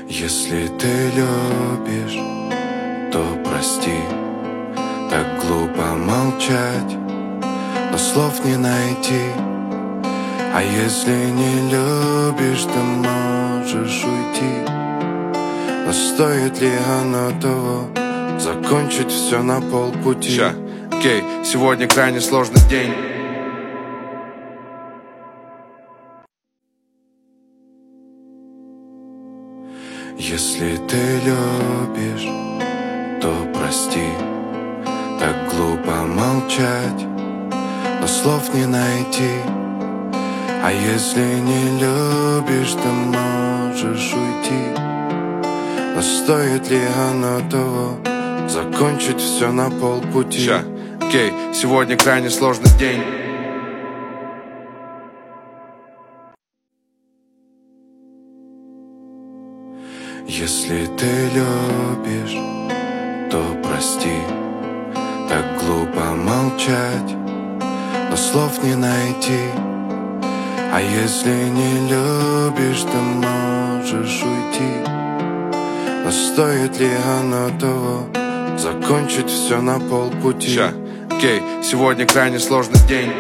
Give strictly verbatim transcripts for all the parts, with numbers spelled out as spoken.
Если ты любишь, то прости. Так глупо молчать, но слов не найти. А если не любишь, ты можешь уйти. Но стоит ли оно того, закончить все на полпути? Ща, окей, сегодня крайне сложный день. Если ты любишь, то прости. Так глупо молчать, но слов не найти. А если не любишь, ты можешь уйти. Но стоит ли оно того, закончить все на полпути? Ща, окей, сегодня крайне сложный день. Если ты любишь, то прости. Так глупо молчать, но слов не найти. А если не любишь, ты можешь уйти. Но стоит ли оно того, закончить все на полпути? Ща, окей, сегодня крайне сложный день.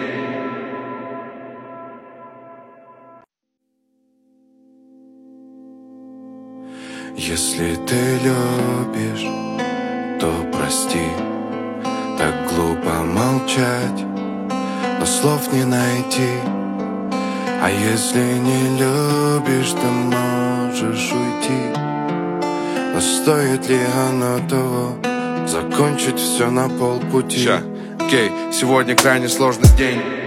Если ты любишь, то прости. Так глупо молчать, но слов не найти. А если не любишь, ты можешь уйти. Но стоит ли оно того, закончить все на полпути? Ща, окей, сегодня крайне сложный день.